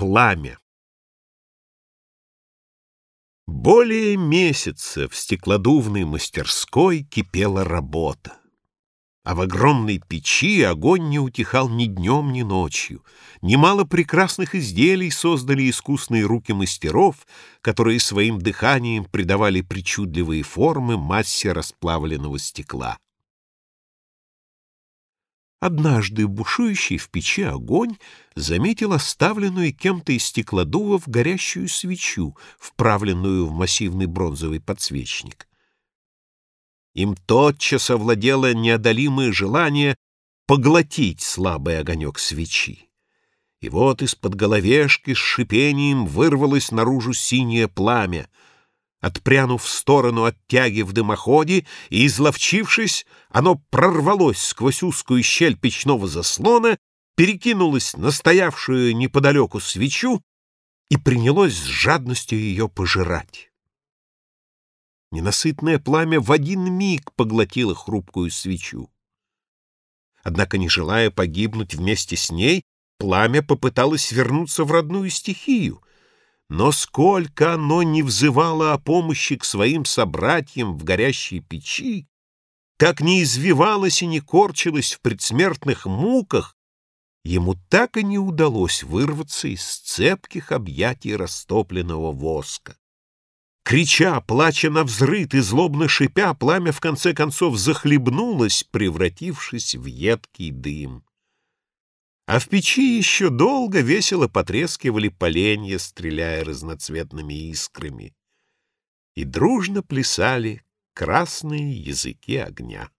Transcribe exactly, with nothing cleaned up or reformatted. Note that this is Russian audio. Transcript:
Пламя. Более месяца в стеклодувной мастерской кипела работа, а в огромной печи огонь не утихал ни днем, ни ночью. Немало прекрасных изделий создали искусные руки мастеров, которые своим дыханием придавали причудливые формы массе расплавленного стекла. Однажды бушующий в печи огонь заметил оставленную кем-то из стеклодувов горящую свечу, вправленную в массивный бронзовый подсвечник. Им тотчас овладело неодолимое желание поглотить слабый огонек свечи. И вот из-под головешки с шипением вырвалось наружу синее пламя. Отпрянув в сторону от тяги в дымоходе и изловчившись, оно прорвалось сквозь узкую щель печного заслона, перекинулось на стоявшую неподалеку свечу и принялось с жадностью ее пожирать. Ненасытное пламя в один миг поглотило хрупкую свечу. Однако, не желая погибнуть вместе с ней, пламя попыталось вернуться в родную стихию. Но сколько оно не взывало о помощи к своим собратьям в горящей печи, как не извивалось и не корчилось в предсмертных муках, ему так и не удалось вырваться из цепких объятий растопленного воска. Крича, плача навзрыд и злобно шипя, пламя в конце концов захлебнулось, превратившись в едкий дым. А в печи еще долго весело потрескивали поленья, стреляя разноцветными искрами, и дружно плясали красные языки огня.